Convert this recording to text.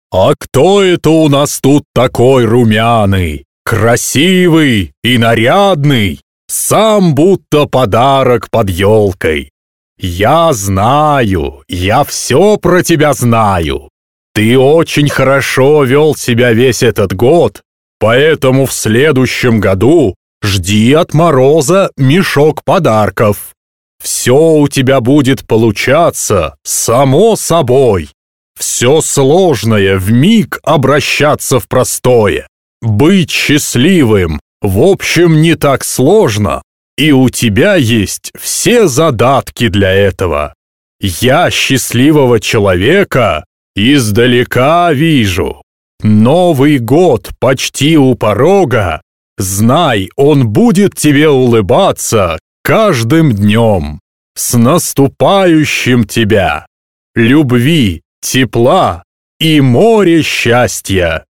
«А кто это у нас тут такой румяный, красивый и нарядный, сам будто подарок под елкой? Я знаю, я все про тебя знаю. Ты очень хорошо вел себя весь этот год, поэтому в следующем году жди от Мороза мешок подарков. Все у тебя будет получаться само собой. Все сложное вмиг обращаться в простое. Быть счастливым, в общем, не так сложно, и у тебя есть все задатки для этого. Я счастливого человека издалека вижу. Новый год почти у порога. Знай, он будет тебе улыбаться каждым днем. С наступающим тебя! Любви, тепла и море счастья!